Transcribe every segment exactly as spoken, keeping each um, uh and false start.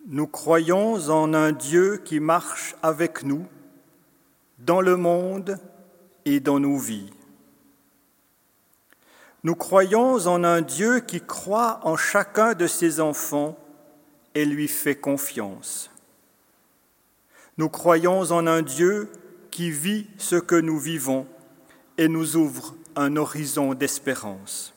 Nous croyons en un Dieu qui marche avec nous dans le monde et dans nos vies. Nous croyons en un Dieu qui croit en chacun de ses enfants et lui fait confiance. Nous croyons en un Dieu qui vit ce que nous vivons et nous ouvre un horizon d'espérance.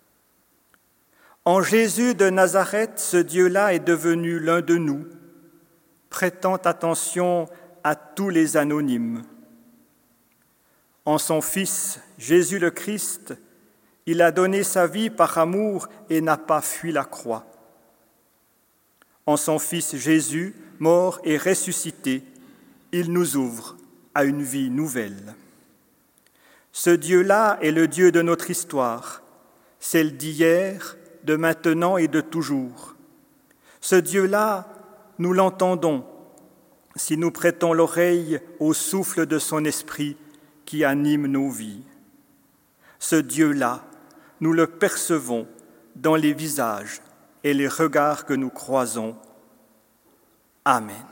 En Jésus de Nazareth, ce Dieu-là est devenu l'un de nous, prêtant attention à tous les anonymes. En son Fils, Jésus le Christ, il a donné sa vie par amour et n'a pas fui la croix. En son Fils Jésus, mort et ressuscité, il nous ouvre à une vie nouvelle. Ce Dieu-là est le Dieu de notre histoire, celle d'hier, de maintenant et de toujours. Ce Dieu-là, nous l'entendons si nous prêtons l'oreille au souffle de son esprit qui anime nos vies. Ce Dieu-là, nous le percevons dans les visages et les regards que nous croisons. Amen.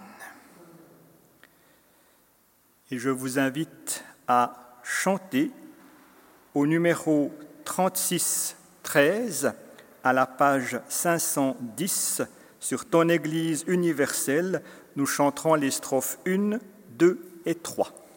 Et je vous invite à chanter au numéro trente-six treize à la page cinq cent dix sur Ton Église universelle. Nous chanterons les strophes un, deux et trois.